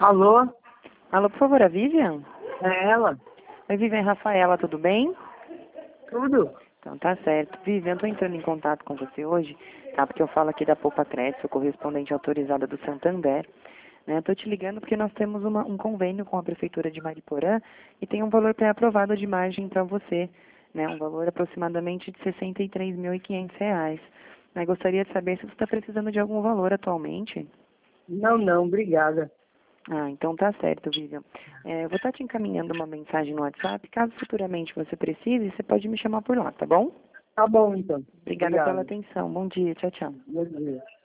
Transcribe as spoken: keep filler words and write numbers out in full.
Alô? Alô, por favor, a Vivian? É ela? Oi, Vivian, Rafaela, tudo bem? Tudo? Então tá certo. Vivian, eu tô entrando em contato com você hoje, tá? Porque eu falo aqui da Poupa Crédito, sou correspondente autorizada do Santander. Né? Eu tô te ligando porque nós temos uma, um convênio com a Prefeitura de Mariporã e tem um valor pré-aprovado de margem para você, né? Um valor aproximadamente de sessenta e três mil e quinhentos reais. Né? Gostaria de saber se você está precisando de algum valor atualmente. Não, não, obrigada. Ah, então tá certo, Vivian. É, eu vou estar te encaminhando uma mensagem no WhatsApp. Caso futuramente você precise, você pode me chamar por lá, tá bom? Tá bom, então. Obrigada pela Obrigado. atenção. Bom dia. Tchau, tchau. Bom dia.